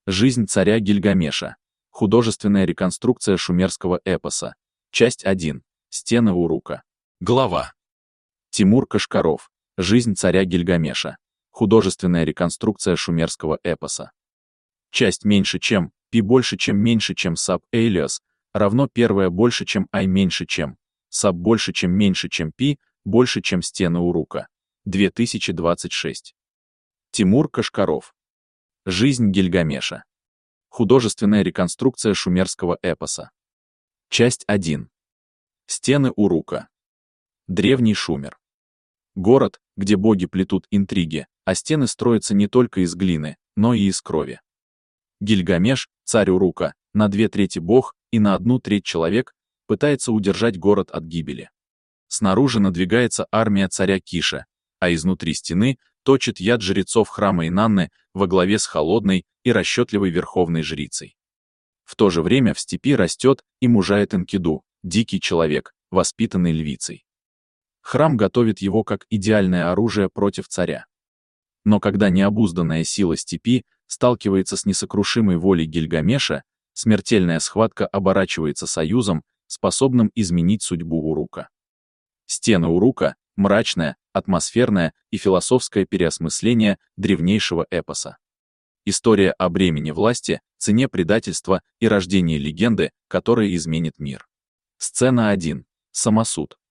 Жизнь царя Гильгамеша. Художественная реконструкция шумерского эпоса. Часть 1. Стены Урука. Глава. Тимур Кашкаров. Жизнь царя Гильгамеша. Художественная реконструкция шумерского эпоса. Часть меньше чем, пи больше чем меньше чем саб элиас, равно первое больше чем ай меньше чем, саб больше чем меньше чем пи, больше чем стены Урука. 2026. Тимур Кашкаров. Жизнь Гильгамеша. Художественная реконструкция шумерского эпоса. Часть 1. Стены Урука. Древний Шумер. Город, где боги плетут интриги, а стены строятся не только из глины, но и из крови. Гильгамеш, царь Урука, на 2/3 бог и на 1/3 человек, пытается удержать город от гибели. Снаружи надвигается армия царя Киша, а изнутри стены точит яд жрецов храма Инанны во главе с холодной и расчетливой верховной жрицей. В то же время в степи растет и мужает Энкиду, дикий человек, воспитанный львицей. Храм готовит его как идеальное оружие против царя. Но когда необузданная сила степи сталкивается с несокрушимой волей Гильгамеша, смертельная схватка оборачивается союзом, способным изменить судьбу Урука. Стены Урука — мрачное, атмосферное и философское переосмысление древнейшего эпоса. История о бремени власти, цене предательства и рождении легенды, которая изменит мир. Сцена 1. Самосуд.